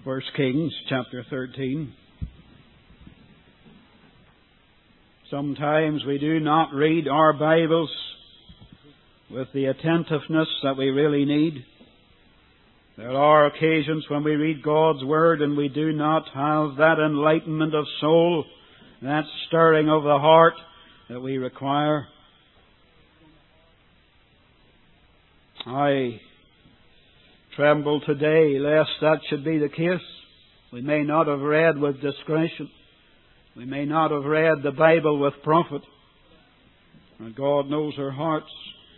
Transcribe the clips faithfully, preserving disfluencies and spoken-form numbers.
First Kings chapter thirteen. Sometimes we do not read our Bibles with the attentiveness that we really need. There are occasions when we read God's Word and we do not have that enlightenment of soul, that stirring of the heart that we require. I tremble today lest that should be the case. We may not have read with discretion. We may not have read the Bible with profit. And God knows our hearts.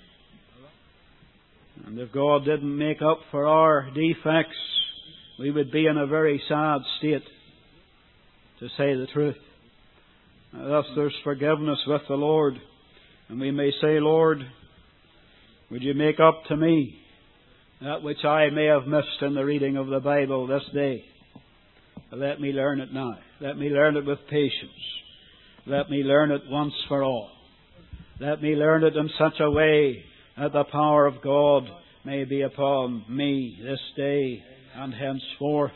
And if God didn't make up for our defects, we would be in a very sad state, to say the truth. Thus there's forgiveness with the Lord. And we may say, Lord, would you make up to me that which I may have missed in the reading of the Bible this day? Let me learn it now. Let me learn it with patience. Let me learn it once for all. Let me learn it in such a way that the power of God may be upon me this day and henceforth.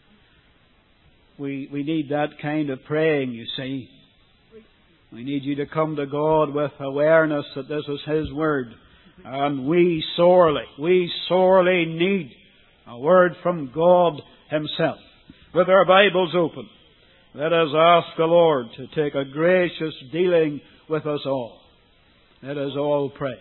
We, we need that kind of praying, you see. We need you to come to God with awareness that this is His Word. And we sorely, we sorely need a word from God Himself. With our Bibles open, let us ask the Lord to take a gracious dealing with us all. Let us all pray.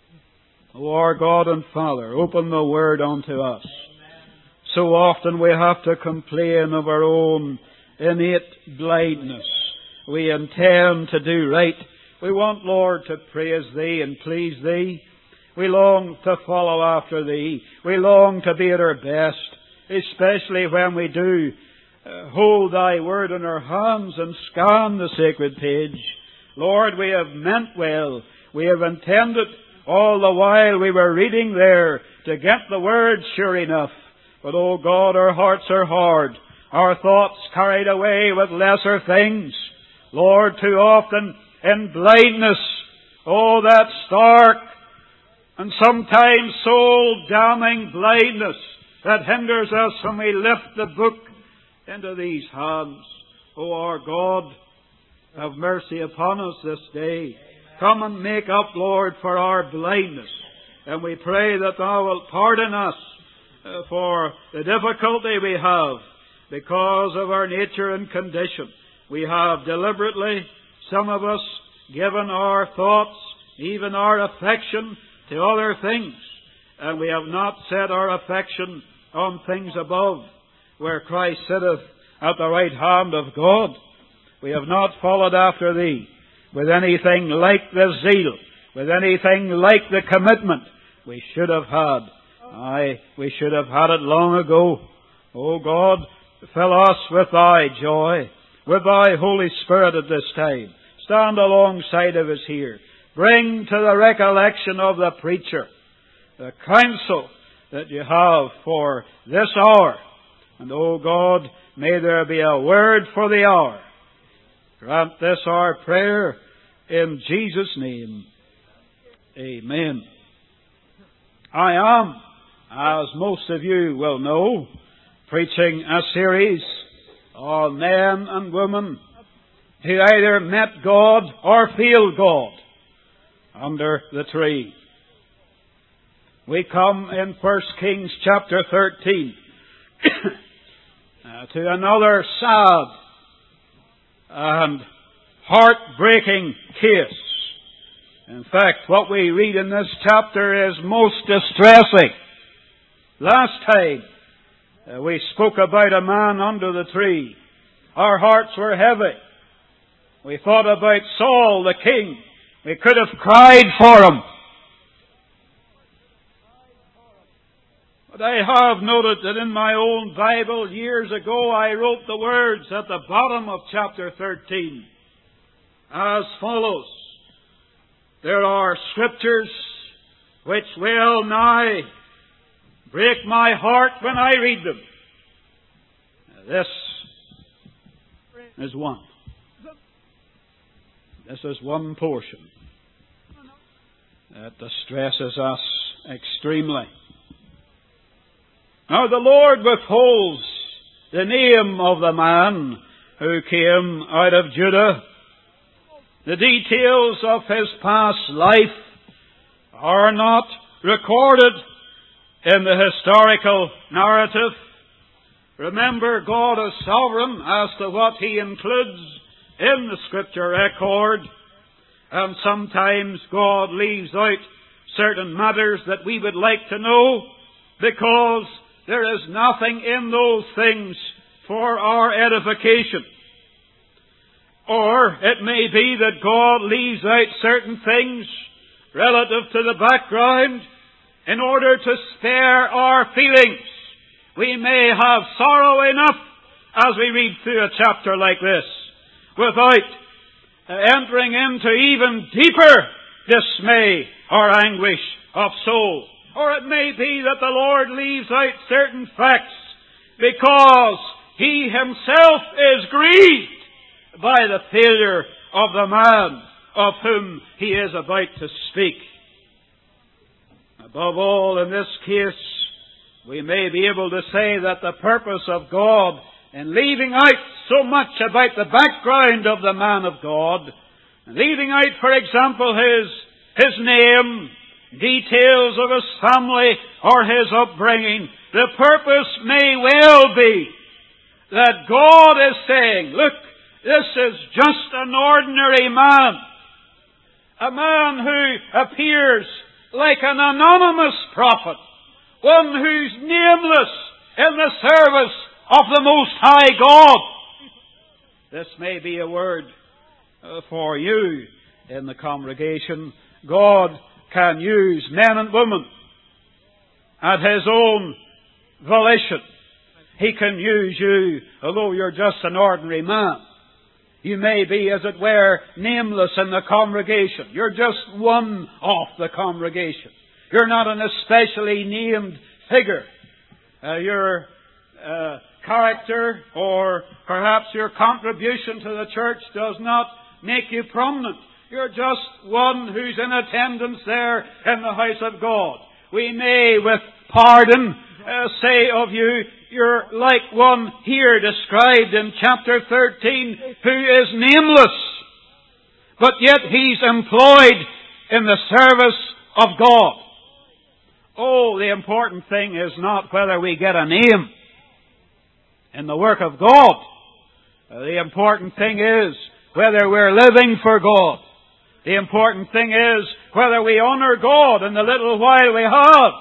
O our God and Father, open the Word unto us. So often we have to complain of our own innate blindness. We intend to do right. We want, Lord, to praise Thee and please Thee. We long to follow after Thee. We long to be at our best, especially when we do uh, hold Thy Word in our hands and scan the sacred page. Lord, we have meant well. We have intended all the while we were reading there to get the Word sure enough. But, oh God, our hearts are hard. Our thoughts carried away with lesser things. Lord, too often in blindness, oh, that stark and sometimes soul-damning blindness that hinders us when we lift the book into these hands. O our God, have mercy upon us this day. Come and make up, Lord, for our blindness. And we pray that Thou wilt pardon us uh, for the difficulty we have because of our nature and condition. We have deliberately, some of us, given our thoughts, even our affection, to other things. And we have not set our affection on things above, where Christ sitteth at the right hand of God. We have not followed after Thee with anything like the zeal, with anything like the commitment we should have had. Aye, we should have had it long ago. O God, fill us with Thy joy, with Thy Holy Spirit at this time. Stand alongside of us here. Bring to the recollection of the preacher the counsel that you have for this hour. And, O God, may there be a word for the hour. Grant this our prayer in Jesus' name. Amen. I am, as most of you will know, preaching a series on men and women who either met God or feel God under the tree. We come in First Kings chapter thirteen uh, to another sad and heartbreaking case. In fact, what we read in this chapter is most distressing. Last time uh, we spoke about a man under the tree. Our hearts were heavy. We thought about Saul the king. We could have cried for him. But I have noted that in my own Bible years ago I wrote the words at the bottom of chapter thirteen as follows. There are scriptures which well nigh break my heart when I read them. This is one. This is one portion that distresses us extremely. Now the Lord withholds the name of the man who came out of Judah. The details of his past life are not recorded in the historical narrative. Remember, God is sovereign as to what He includes in the Scripture record. And sometimes God leaves out certain matters that we would like to know, because there is nothing in those things for our edification. Or it may be that God leaves out certain things relative to the background in order to spare our feelings. We may have sorrow enough as we read through a chapter like this without entering into even deeper dismay or anguish of soul. Or it may be that the Lord leaves out certain facts because He Himself is grieved by the failure of the man of whom He is about to speak. Above all, in this case, we may be able to say that the purpose of God in leaving out so much about the background of the man of God, leaving out, for example, his, his name, details of his family or his upbringing, the purpose may well be that God is saying, look, this is just an ordinary man. A man who appears like an anonymous prophet. One who's nameless in the service of the Most High God. This may be a word for you in the congregation. God can use men and women at His own volition. He can use you, although you're just an ordinary man. You may be, as it were, nameless in the congregation. You're just one of the congregation. You're not an especially named figure. Uh, your uh, character or perhaps your contribution to the church does not make you prominent. You're just one who's in attendance there in the house of God. We may, with pardon, uh, say of you, you're like one here described in chapter thirteen who is nameless, but yet he's employed in the service of God. Oh, the important thing is not whether we get a name in the work of God. The important thing is whether we're living for God. The important thing is whether we honor God in the little while we have.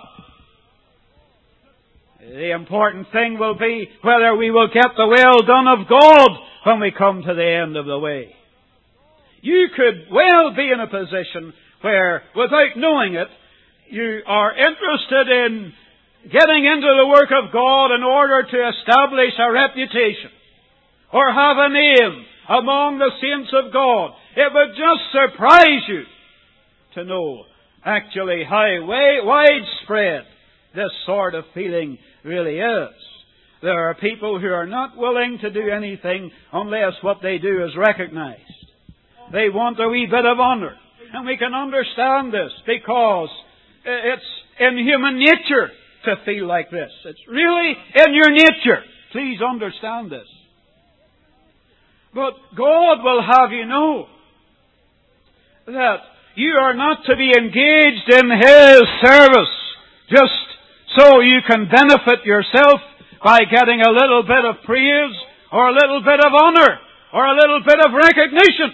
The important thing will be whether we will get the well done of God when we come to the end of the way. You could well be in a position where, without knowing it, you are interested in getting into the work of God in order to establish a reputation or have a name among the saints of God. It would just surprise you to know actually how way, widespread this sort of feeling really is. There are people who are not willing to do anything unless what they do is recognized. They want a wee bit of honor. And we can understand this because it's in human nature to feel like this. It's really in your nature. Please understand this. But God will have you know that you are not to be engaged in His service just so you can benefit yourself by getting a little bit of praise or a little bit of honor or a little bit of recognition.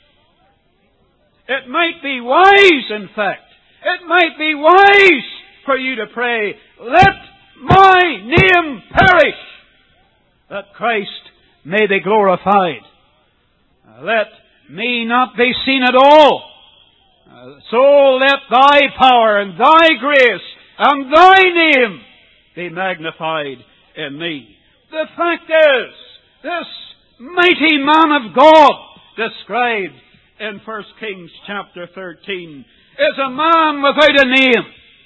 It might be wise, in fact. It might be wise for you to pray, let my name perish, that Christ may be glorified. Let me not be seen at all. So let Thy power and Thy grace and Thy name be magnified in me. The fact is, this mighty man of God described in First Kings chapter thirteen is a man without a name,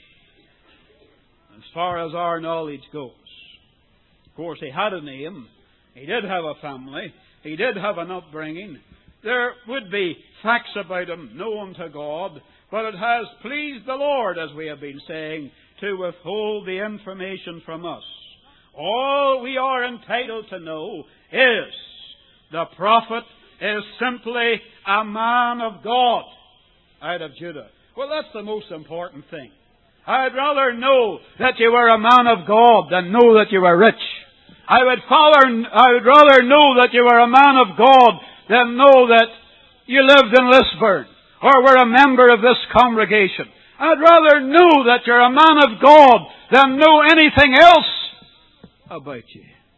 as far as our knowledge goes. Of course, he had a name. He did have a family. He did have an upbringing. There would be facts about him known to God, but it has pleased the Lord, as we have been saying, to withhold the information from us. All we are entitled to know is the prophet is simply a man of God out of Judah. Well, that's the most important thing. I'd rather know that you were a man of God than know that you were rich. I would, follow, I would rather know that you were a man of God than know that you lived in Lisburn or were a member of this congregation. I'd rather know that you're a man of God than know anything else about you.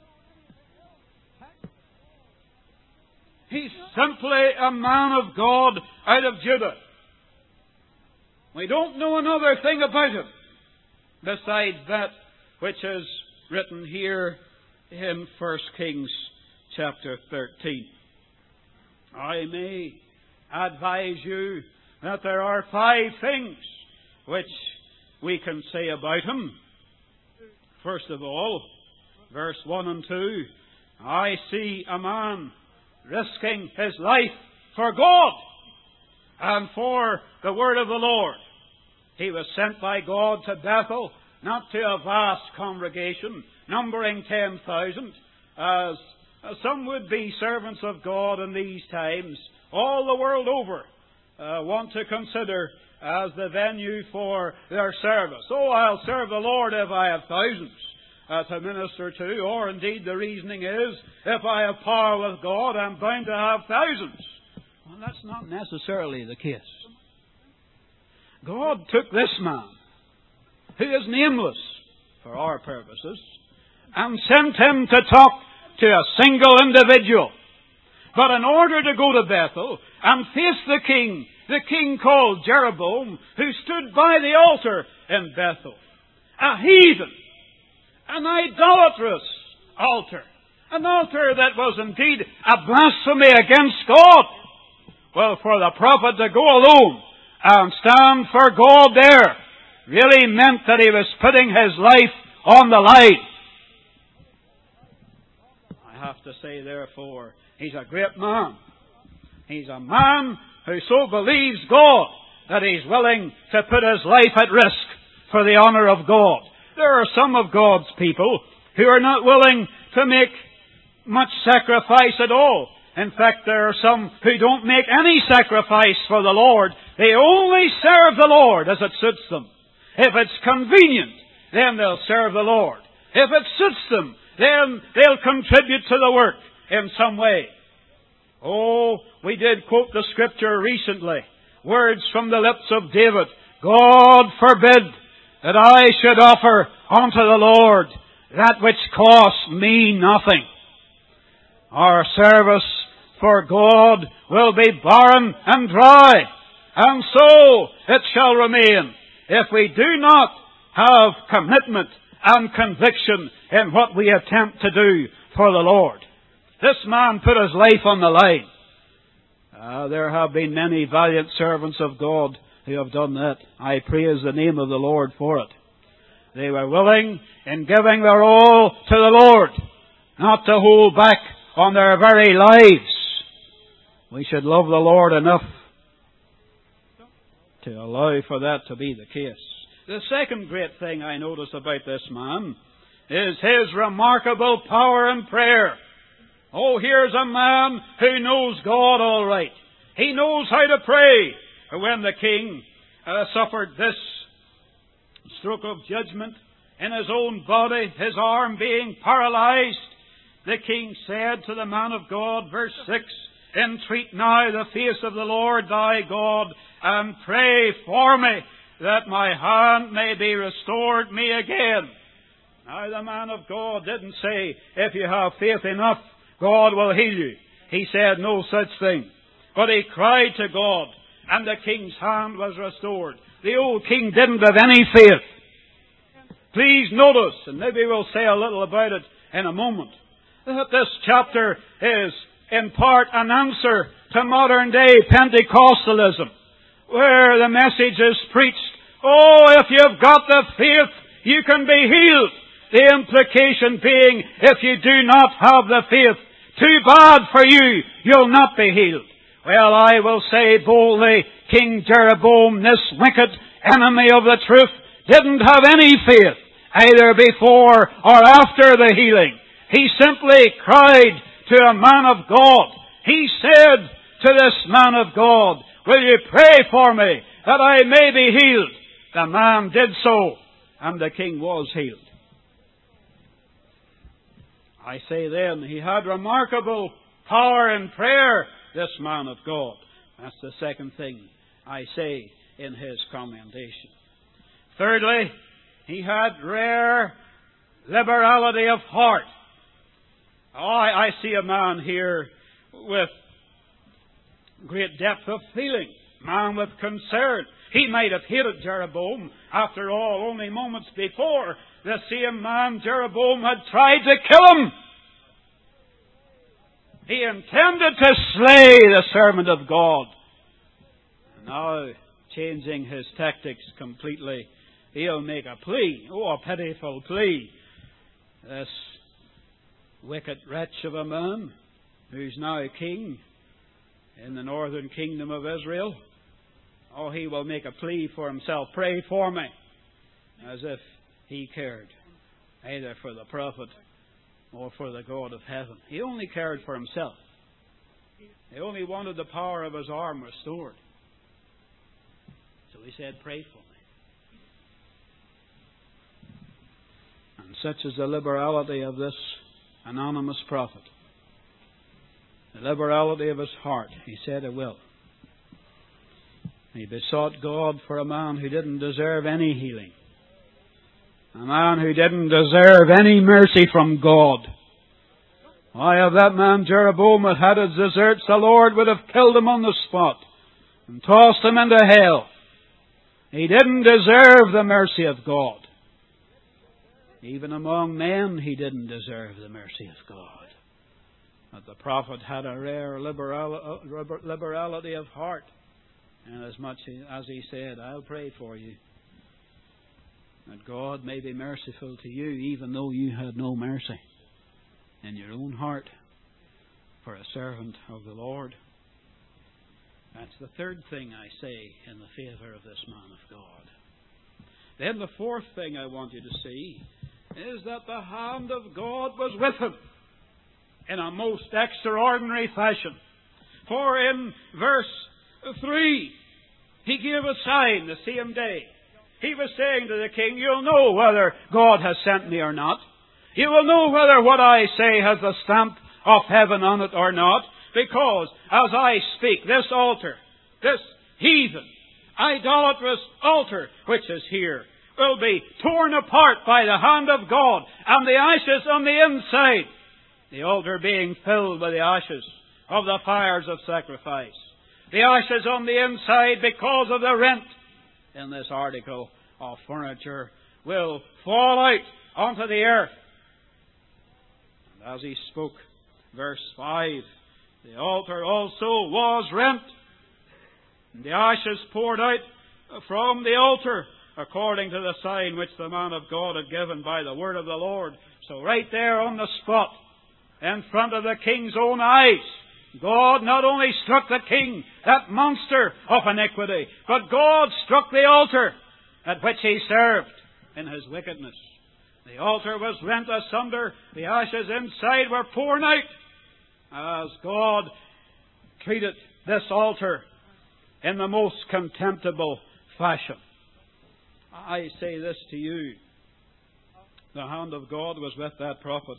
He's simply a man of God out of Judah. We don't know another thing about him besides that which is written here in First Kings chapter thirteen. I may advise you that there are five things which we can say about him. First of all, verse one and two, I see a man risking his life for God and for the word of the Lord. He was sent by God to Bethel, not to a vast congregation, numbering ten thousand, as some would-be servants of God in these times, all the world over, uh, want to consider as the venue for their service. Oh, I'll serve the Lord if I have thousands uh, to minister to, or indeed the reasoning is, if I have power with God, I'm bound to have thousands. Well, that's not necessarily the case. God took this man, who is nameless for our purposes, and sent him to talk to a single individual. But in order to go to Bethel and face the king, the king called Jeroboam, who stood by the altar in Bethel, a heathen, an idolatrous altar, an altar that was indeed a blasphemy against God. Well, for the prophet to go alone and stand for God there really meant that he was putting his life on the line. I have to say, therefore, he's a great man. He's a man who so believes God that he's willing to put his life at risk for the honour of God. There are some of God's people who are not willing to make much sacrifice at all. In fact, there are some who don't make any sacrifice for the Lord. They only serve the Lord as it suits them. If it's convenient, then they'll serve the Lord. If it suits them, then they'll contribute to the work in some way. Oh, we did quote the Scripture recently. Words from the lips of David. God forbid that I should offer unto the Lord that which costs me nothing. Our service for God will be barren and dry, and so it shall remain if we do not have commitment and conviction in what we attempt to do for the Lord. This man put his life on the line. Uh, there have been many valiant servants of God who have done that. I praise the name of the Lord for it. They were willing in giving their all to the Lord, not to hold back on their very lives. We should love the Lord enough to allow for that to be the case. The second great thing I notice about this man is his remarkable power in prayer. Oh, here's a man who knows God all right. He knows how to pray. When the king uh, suffered this stroke of judgment in his own body, his arm being paralyzed, the king said to the man of God, verse six, entreat now the face of the Lord thy God, and pray for me, that my hand may be restored me again. Now the man of God didn't say, if you have faith enough, God will heal you. He said no such thing. But he cried to God, and the king's hand was restored. The old king didn't have any faith. Please notice, and maybe we'll say a little about it in a moment, that this chapter is in part an answer to modern day Pentecostalism, where the message is preached, oh, if you've got the faith, you can be healed. The implication being, if you do not have the faith, too bad for you, you'll not be healed. Well, I will say boldly, King Jeroboam, this wicked enemy of the truth, didn't have any faith. either before or after the healing. He simply cried to a man of God. He said to this man of God, "Will you pray for me that I may be healed?" The man did so, and the king was healed. I say then, he had remarkable power in prayer, this man of God. That's the second thing I say in his commendation. Thirdly, he had rare liberality of heart. Oh, I, I see a man here with great depth of feeling, man with concern. He might have hated Jeroboam. After all, only moments before, the same man, Jeroboam, had tried to kill him. He intended to slay the servant of God. Now, changing his tactics completely, he'll make a plea. Oh, a pitiful plea. This wicked wretch of a man, who's now king in the northern kingdom of Israel, oh, he will make a plea for himself. "Pray for me." As if he cared either for the prophet or for the God of heaven. He only cared for himself. He only wanted the power of his arm restored. So he said, "Pray for me." And such is the liberality of this anonymous prophet. The liberality of his heart. He said, "I will." He besought God for a man who didn't deserve any healing. A man who didn't deserve any mercy from God. Why, if that man Jeroboam had had his deserts, the Lord would have killed him on the spot and tossed him into hell. He didn't deserve the mercy of God. Even among men, he didn't deserve the mercy of God. But the prophet had a rare liberality of heart. And as much as he said, "I'll pray for you, that God may be merciful to you, even though you had no mercy in your own heart for a servant of the Lord." That's the third thing I say in the favour of this man of God. Then the fourth thing I want you to see is that the hand of God was with him in a most extraordinary fashion. For in verse three, he gave a sign the same day. He was saying to the king, "You'll know whether God has sent me or not. You will know whether what I say has the stamp of heaven on it or not, because as I speak, this altar, this heathen, idolatrous altar which is here, will be torn apart by the hand of God, and the ashes on the inside, the altar being filled with the ashes of the fires of sacrifice. The ashes on the inside, because of the rent in this article of furniture, will fall out onto the earth." And as he spoke, verse five, the altar also was rent, and the ashes poured out from the altar, according to the sign which the man of God had given by the word of the Lord. So right there on the spot, in front of the king's own eyes, God not only struck the king, that monster of iniquity, but God struck the altar at which he served in his wickedness. The altar was rent asunder, the ashes inside were poured out, as God treated this altar in the most contemptible fashion. I say this to you, the hand of God was with that prophet.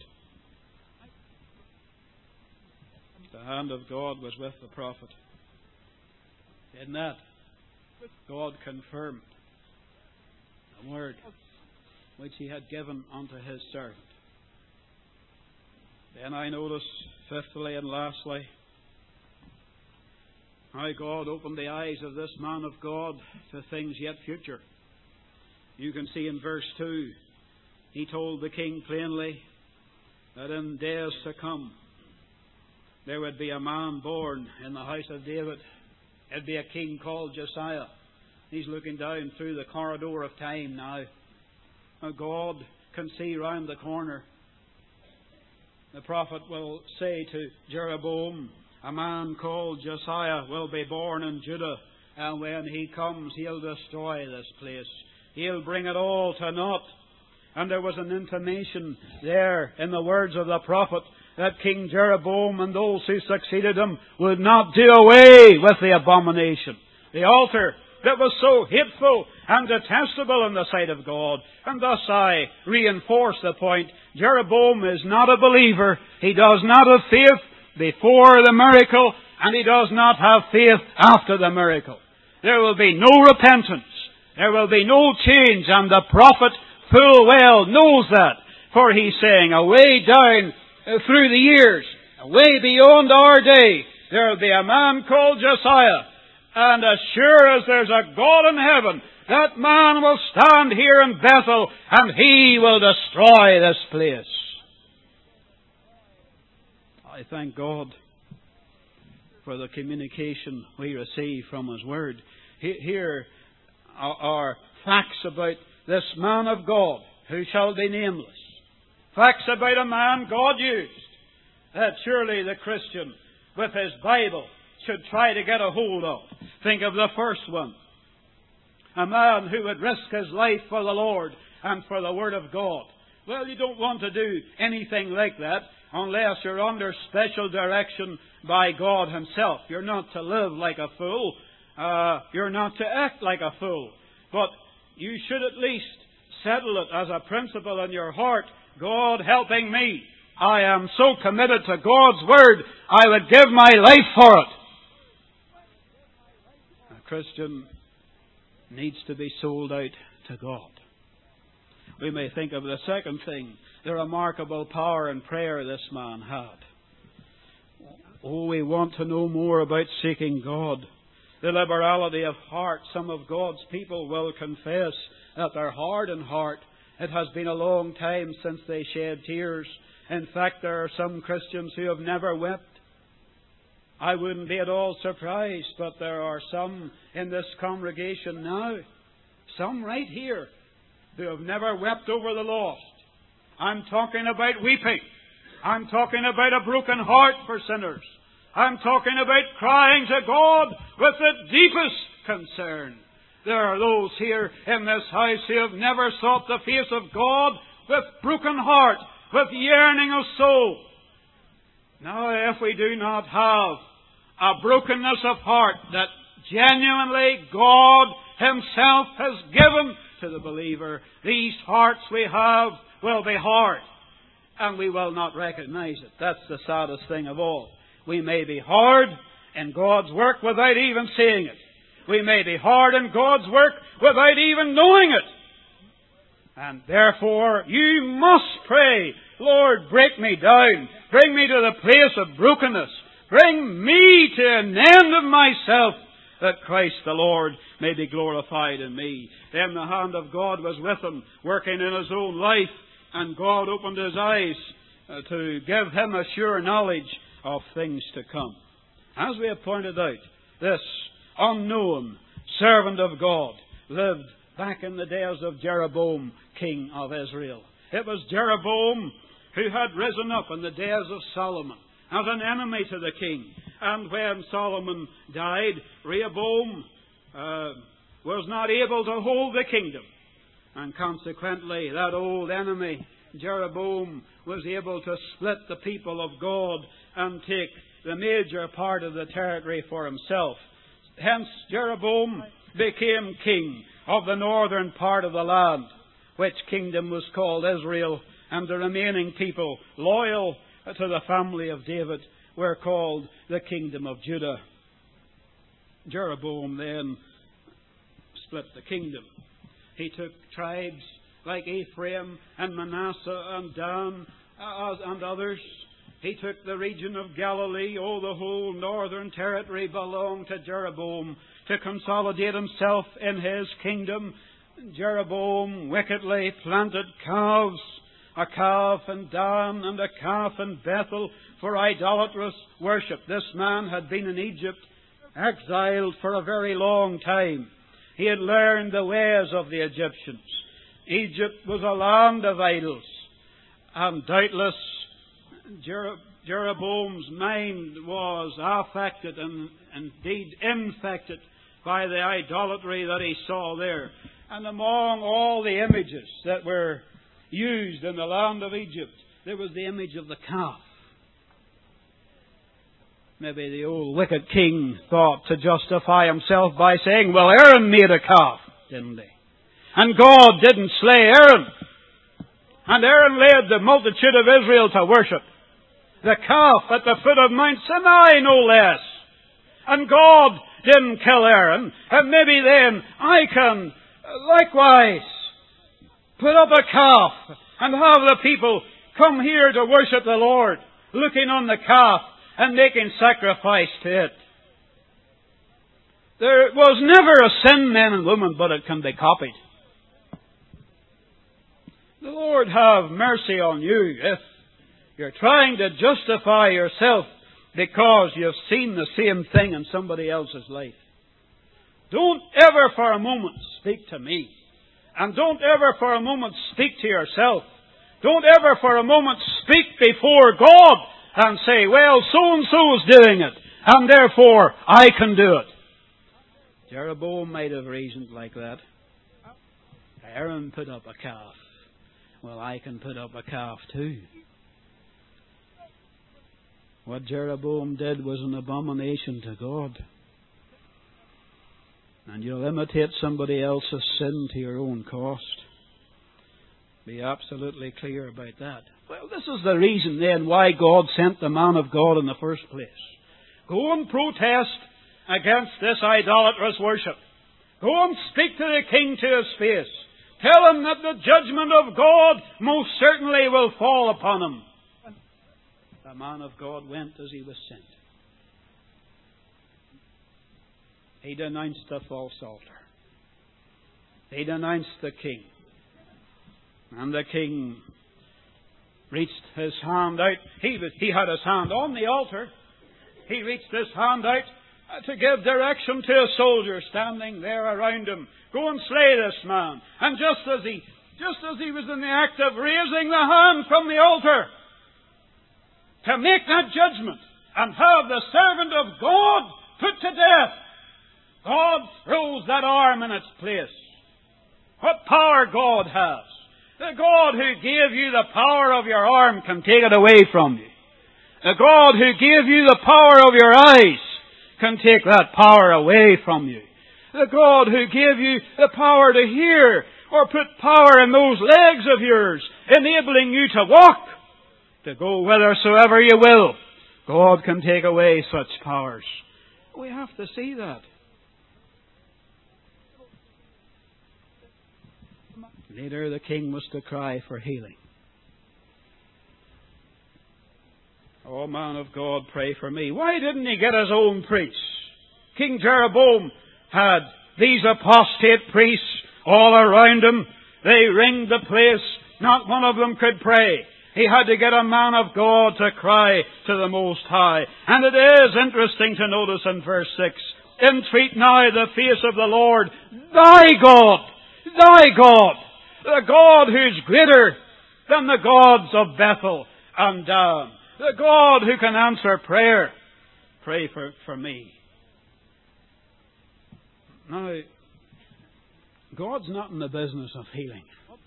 The hand of God was with the prophet. In that, God confirmed the word which he had given unto his servant. Then I notice, fifthly and lastly, how God opened the eyes of this man of God to things yet future. You can see in verse two, he told the king plainly that in days to come, there would be a man born in the house of David. It'd be a king called Josiah. He's looking down through the corridor of time now. God can see round the corner. The prophet will say to Jeroboam, a man called Josiah will be born in Judah, and when he comes, he'll destroy this place. He'll bring it all to naught. And there was an intimation there in the words of the prophet that King Jeroboam and those who succeeded him would not do away with the abomination, the altar that was so hateful and detestable in the sight of God. And thus I reinforce the point. Jeroboam is not a believer. He does not have faith before the miracle, and he does not have faith after the miracle. There will be no repentance. There will be no change, and the prophet full well knows that. For he's saying, away down through the years, way beyond our day, there will be a man called Josiah. And as sure as there's a God in heaven, that man will stand here in Bethel and he will destroy this place. I thank God for the communication we receive from His Word. Here are facts about this man of God who shall be nameless. Facts about a man God used, that surely the Christian with his Bible should try to get a hold of. Think of the first one. A man who would risk his life for the Lord and for the Word of God. Well, you don't want to do anything like that unless you're under special direction by God Himself. You're not to live like a fool. Uh, you're not to act like a fool. But you should at least settle it as a principle in your heart. God helping me. I am so committed to God's Word, I would give my life for it. A Christian needs to be sold out to God. We may think of the second thing, the remarkable power and prayer this man had. Oh, we want to know more about seeking God. The liberality of heart. Some of God's people will confess that they're hard in heart. It has been a long time since they shed tears. In fact, there are some Christians who have never wept. I wouldn't be at all surprised, but there are some in this congregation now, some right here, who have never wept over the lost. I'm talking about weeping. I'm talking about a broken heart for sinners. I'm talking about crying to God with the deepest concern. There are those here in this house who have never sought the face of God with broken heart, with yearning of soul. Now, if we do not have a brokenness of heart that genuinely God Himself has given to the believer, these hearts we have will be hard, and we will not recognize it. That's the saddest thing of all. We may be hard in God's work without even seeing it. We may be hard in God's work without even knowing it. And therefore, you must pray, Lord, break me down. Bring me to the place of brokenness. Bring me to an end of myself, that Christ the Lord may be glorified in me. Then the hand of God was with him, working in his own life, and God opened his eyes uh, to give him a sure knowledge of things to come. As we have pointed out, this unknown servant of God lived back in the days of Jeroboam, king of Israel. It was Jeroboam who had risen up in the days of Solomon as an enemy to the king. And when Solomon died, Rehoboam uh, was not able to hold the kingdom. And consequently, that old enemy, Jeroboam, was able to split the people of God and take the major part of the territory for himself. Hence, Jeroboam became king of the northern part of the land, which kingdom was called Israel, and the remaining people, loyal to the family of David, were called the kingdom of Judah. Jeroboam then split the kingdom. He took tribes like Ephraim and Manasseh and Dan uh, and others. He took the region of Galilee. Oh, the whole northern territory belonged to Jeroboam to consolidate himself in his kingdom. Jeroboam wickedly planted calves, a calf in Dan and a calf in Bethel for idolatrous worship. This man had been in Egypt, exiled for a very long time. He had learned the ways of the Egyptians. Egypt was a land of idols, and doubtless Jer- Jeroboam's mind was affected and indeed infected by the idolatry that he saw there. And among all the images that were used in the land of Egypt, there was the image of the calf. Maybe the old wicked king thought to justify himself by saying, well, Aaron made a calf, didn't he? And God didn't slay Aaron. And Aaron led the multitude of Israel to worship the calf at the foot of Mount Sinai, no less. And God didn't kill Aaron. And maybe then I can likewise put up a calf and have the people come here to worship the Lord, looking on the calf and making sacrifice to it. There was never a sin, men and women, but it can be copied. The Lord have mercy on you if you're trying to justify yourself because you've seen the same thing in somebody else's life. Don't ever for a moment speak to me. And don't ever for a moment speak to yourself. Don't ever for a moment speak before God and say, well, so-and-so's doing it, and therefore I can do it. Jeroboam might have reasoned like that. Aaron put up a calf. Well, I can put up a calf too. What Jeroboam did was an abomination to God. And you'll imitate somebody else's sin to your own cost. Be absolutely clear about that. Well, this is the reason then why God sent the man of God in the first place. Go and protest against this idolatrous worship. Go and speak to the king to his face. Tell him that the judgment of God most certainly will fall upon him. The man of God went as he was sent. He denounced the false altar. He denounced the king. And the king reached his hand out. He, was, he had his hand on the altar. He reached his hand out to give direction to a soldier standing there around him. Go and slay this man. And just as he, just as he was in the act of raising the hand from the altar to make that judgment and have the servant of God put to death, God throws that arm in its place. What power God has. The God who gave you the power of your arm can take it away from you. The God who gave you the power of your eyes can take that power away from you. The God who gave you the power to hear or put power in those legs of yours, enabling you to walk, to go whithersoever you will, God can take away such powers. We have to see that. Later the king was to cry for healing. Oh, man of God, pray for me. Why didn't he get his own priests? King Jeroboam had these apostate priests all around him. They ringed the place. Not one of them could pray. He had to get a man of God to cry to the Most High. And it is interesting to notice in verse six, entreat now the face of the Lord, thy God, thy God, the God who's greater than the gods of Bethel and Dan, the God who can answer prayer. Pray for, for me. Now, God's not in the business of healing.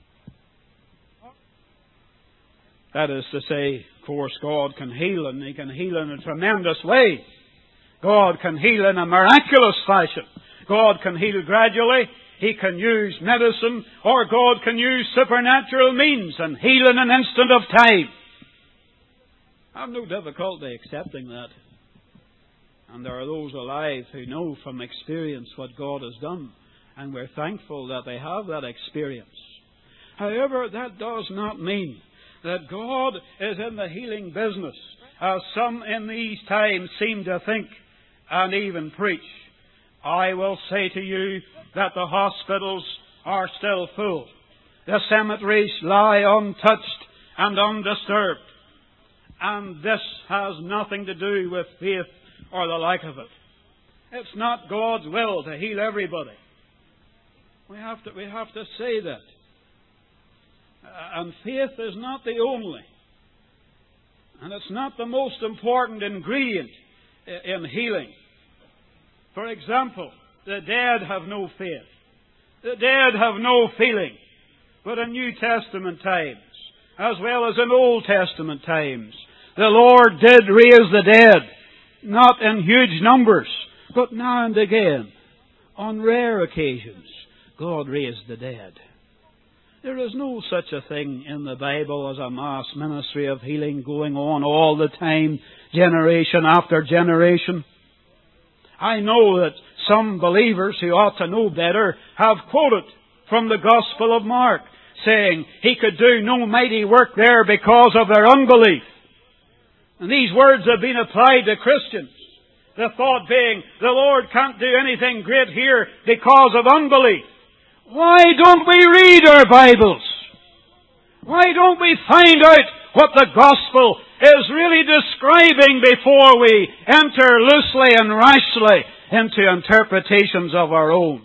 That is to say, of course, God can heal, and He can heal in a tremendous way. God can heal in a miraculous fashion. God can heal gradually. He can use medicine, or God can use supernatural means and heal in an instant of time. I have no difficulty accepting that. And there are those alive who know from experience what God has done. And we're thankful that they have that experience. However, that does not mean that God is in the healing business, as some in these times seem to think and even preach. I will say to you that the hospitals are still full. The cemeteries lie untouched and undisturbed. And this has nothing to do with faith or the like of it. It's not God's will to heal everybody. We have to, we have to say that. And faith is not the only, and it's not the most important ingredient in healing. For example, the dead have no faith. The dead have no feeling. but in New Testament times, as well as in Old Testament times, the Lord did raise the dead, not in huge numbers, but now and again, on rare occasions, God raised the dead. There is no such a thing in the Bible as a mass ministry of healing going on all the time, generation after generation. I know that some believers who ought to know better have quoted from the Gospel of Mark, saying he could do no mighty work there because of their unbelief. And these words have been applied to Christians. The thought being, the Lord can't do anything great here because of unbelief. Why don't we read our Bibles? Why don't we find out what the Gospel is really describing before we enter loosely and rashly into interpretations of our own?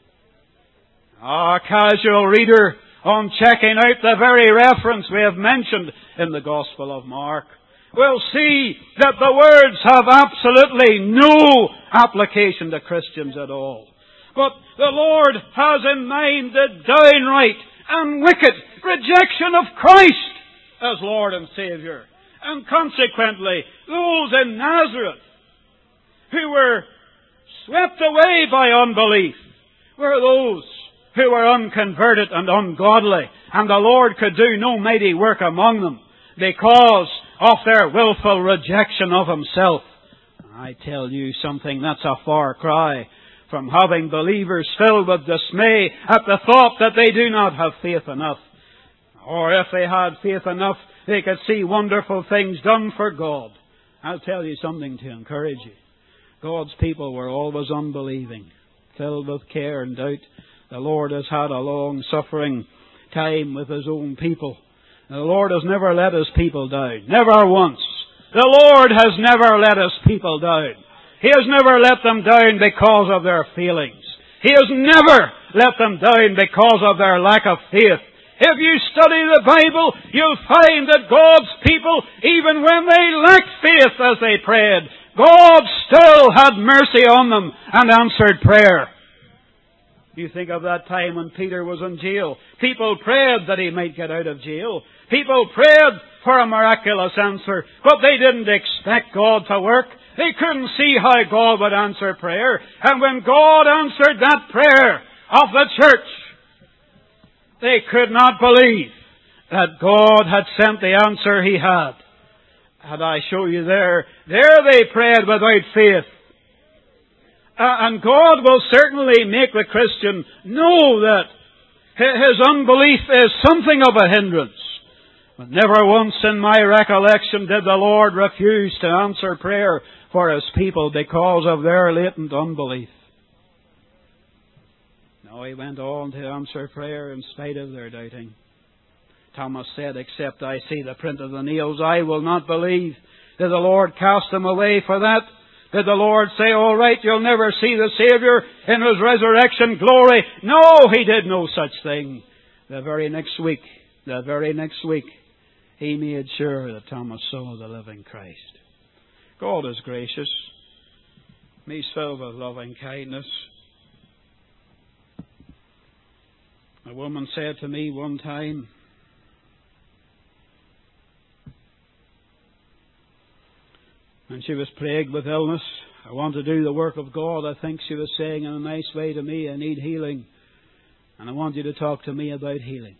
A casual reader, on checking out the very reference we have mentioned in the Gospel of Mark, will see that the words have absolutely no application to Christians at all. But the Lord has in mind the downright and wicked rejection of Christ as Lord and Saviour. And consequently, those in Nazareth who were swept away by unbelief were those who were unconverted and ungodly, and the Lord could do no mighty work among them because of their willful rejection of Himself. I tell you something, that's a far cry from having believers filled with dismay at the thought that they do not have faith enough. Or if they had faith enough, they could see wonderful things done for God. I'll tell you something to encourage you. God's people were always unbelieving, filled with care and doubt. The Lord has had a long-suffering time with His own people. The Lord has never let His people down. Never once. The Lord has never let His people down. He has never let them down because of their feelings. He has never let them down because of their lack of faith. If you study the Bible, you'll find that God's people, even when they lacked faith as they prayed, God still had mercy on them and answered prayer. You think of that time when Peter was in jail. People prayed that he might get out of jail. People prayed for a miraculous answer, but they didn't expect God to work. They couldn't see how God would answer prayer. And when God answered that prayer of the church, they could not believe that God had sent the answer He had. And I show you there, there they prayed without faith. Uh, and God will certainly make the Christian know that his unbelief is something of a hindrance. But never once in my recollection did the Lord refuse to answer prayer for His people because of their latent unbelief. No, He went on to answer prayer in spite of their doubting. Thomas said, "Except I see the print of the nails, I will not believe." Did the Lord cast them away for that? Did the Lord say, "All right, you'll never see the Saviour in His resurrection glory"? No, He did no such thing. The very next week, the very next week, He made sure that Thomas saw the living Christ. God is gracious. He's filled with loving kindness. A woman said to me one time, when she was plagued with illness, "I want to do the work of God." I think she was saying in a nice way to me, "I need healing, and I want you to talk to me about healing."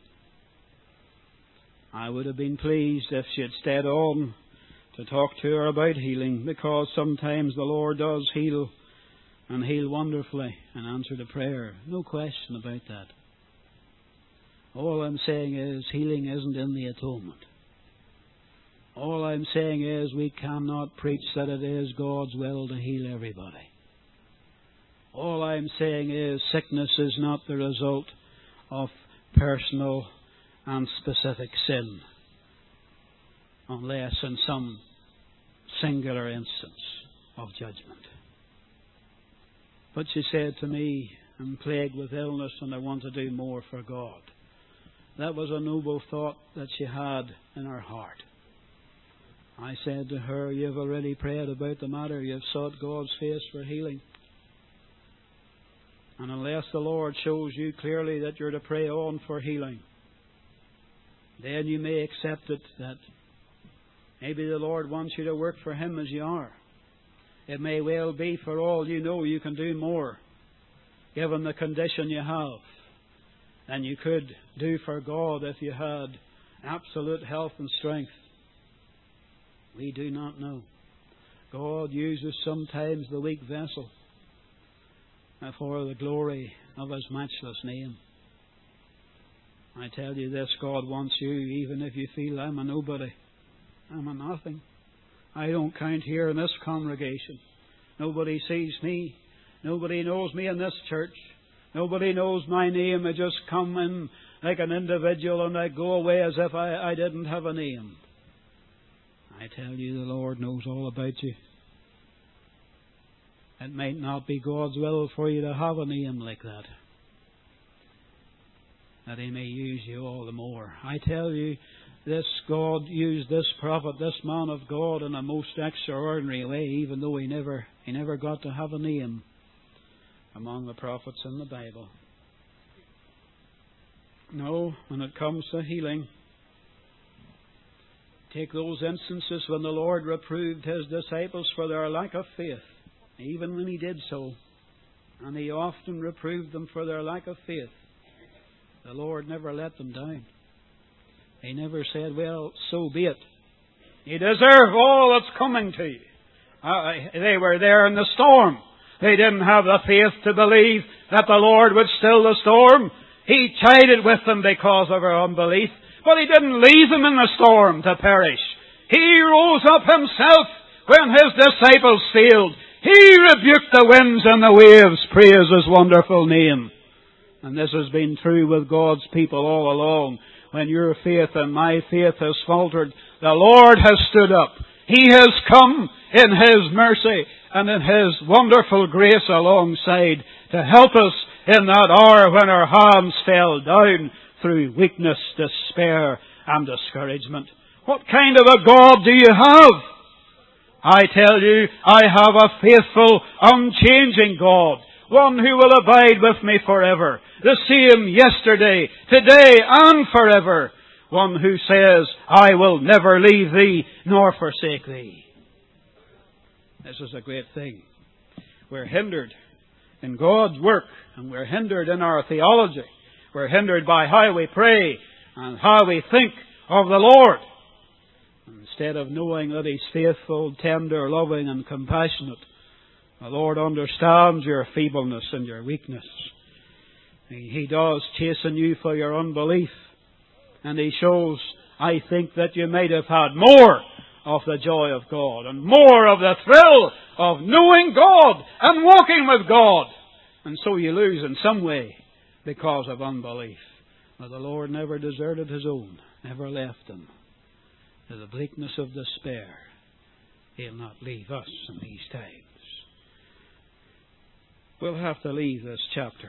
I would have been pleased if she had stayed on to talk to her about healing, because sometimes the Lord does heal, and heal wonderfully, and answer to prayer. No question about that. All I'm saying is healing isn't in the atonement. All I'm saying is we cannot preach that it is God's will to heal everybody. All I'm saying is sickness is not the result of personal and specific sin, unless in some singular instance of judgment. But she said to me, "I'm plagued with illness and I want to do more for God." That was a noble thought that she had in her heart. I said to her, "You've already prayed about the matter. You've sought God's face for healing. And unless the Lord shows you clearly that you're to pray on for healing, then you may accept it that maybe the Lord wants you to work for Him as you are. It may well be, for all you know, you can do more, given the condition you have, than you could do for God if you had absolute health and strength. We do not know. God uses sometimes the weak vessel for the glory of His matchless name. I tell you this, God wants you, even if you feel I'm a nobody, I'm a nothing. I don't count here in this congregation. Nobody sees me. Nobody knows me in this church. Nobody knows my name. I just come in like an individual and I go away as if I, I didn't have a name. I tell you, the Lord knows all about you. It might not be God's will for you to have a name like that, that He may use you all the more. I tell you, this God used this prophet, this man of God, in a most extraordinary way, even though he never he never got to have a name among the prophets in the Bible. No, when it comes to healing, take those instances when the Lord reproved His disciples for their lack of faith, even when He did so, and He often reproved them for their lack of faith. The Lord never let them down. He never said, well, so be it. You deserve all that's coming to you. Uh, they were there in the storm. They didn't have the faith to believe that the Lord would still the storm. He chided with them because of their unbelief, but He didn't leave them in the storm to perish. He rose up Himself when His disciples failed. He rebuked the winds and the waves. Praise His wonderful name. And this has been true with God's people all along. When your faith and my faith has faltered, the Lord has stood up. He has come in His mercy and in His wonderful grace alongside to help us in that hour when our hands fell down through weakness, despair, and discouragement. What kind of a God do you have? I tell you, I have a faithful, unchanging God. One who will abide with me forever. The same yesterday, today, and forever. One who says, I will never leave thee nor forsake thee. This is a great thing. We're hindered in God's work, and we're hindered in our theology. We're hindered by how we pray and how we think of the Lord. Instead of knowing that He's faithful, tender, loving, and compassionate, the Lord understands your feebleness and your weakness. He does chasten you for your unbelief. And He shows, I think, that you might have had more of the joy of God and more of the thrill of knowing God and walking with God. And so you lose in some way because of unbelief. But the Lord never deserted His own, never left them. To the bleakness of despair, He'll not leave us in these times. We'll have to leave this chapter.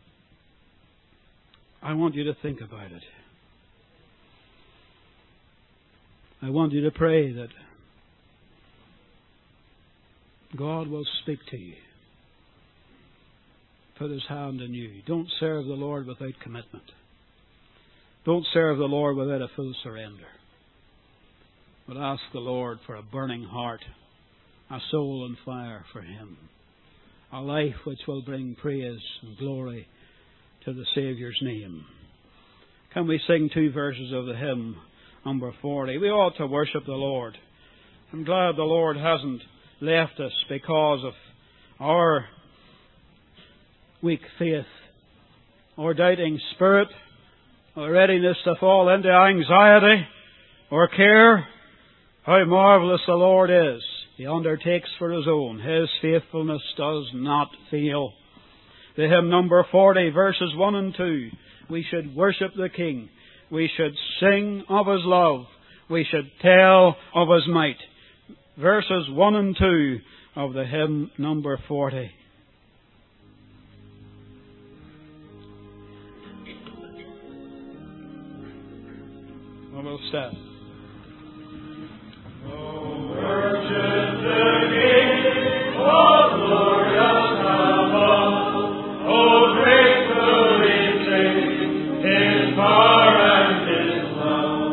I want you to think about it. I want you to pray that God will speak to you. Put His hand on you. Don't serve the Lord without commitment. Don't serve the Lord without a full surrender. But ask the Lord for a burning heart, a soul on fire for Him, a life which will bring praise and glory to the Saviour's name. Can we sing two verses of the hymn, number forty? We ought to worship the Lord. I'm glad the Lord hasn't left us because of our weak faith, or doubting spirit, or readiness to fall into anxiety or care. How marvellous the Lord is. He undertakes for His own. His faithfulness does not fail. The hymn number forty, verses one and two. We should worship the King. We should sing of His love. We should tell of His might. Verses one and two of the hymn number forty. We will stand. Oh, worship the King, oh, glorious Lamb, oh, gratefully sing His power and His love.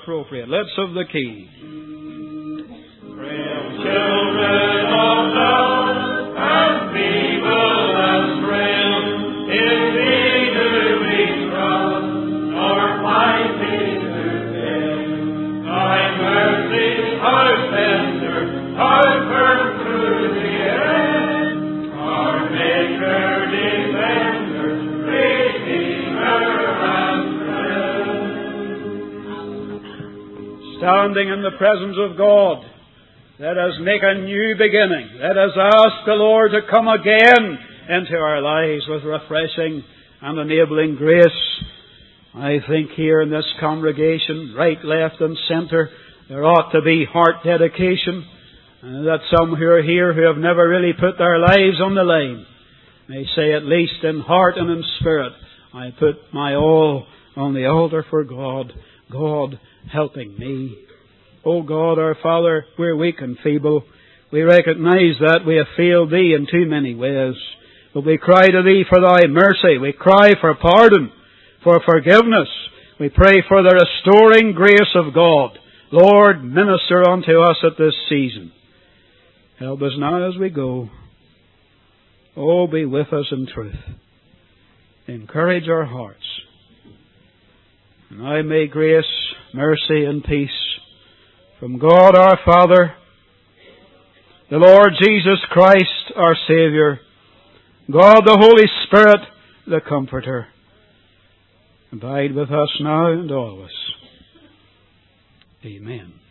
appropriate. Let's of the key. Frail children of love, and feeble and frail, in thee do we trust, nor find thee to fail. Thy mercies are tender, are firm to the end. Our Maker, Defender, Redeemer, and Friend. Standing in the presence of God, let us make a new beginning. Let us ask the Lord to come again into our lives with refreshing and enabling grace. I think here in this congregation, right, left and centre, there ought to be heart dedication. And that some who are here who have never really put their lives on the line may say, at least in heart and in spirit, I put my all on the altar for God. God helping me. O God, our Father, we're weak and feeble. We recognize that we have failed Thee in too many ways. But we cry to Thee for Thy mercy. We cry for pardon, for forgiveness. We pray for the restoring grace of God. Lord, minister unto us at this season. Help us now as we go. Oh, be with us in truth. Encourage our hearts. And I may grace, mercy, and peace from God our Father, the Lord Jesus Christ our Saviour, God the Holy Spirit, the Comforter, abide with us now and always. Amen.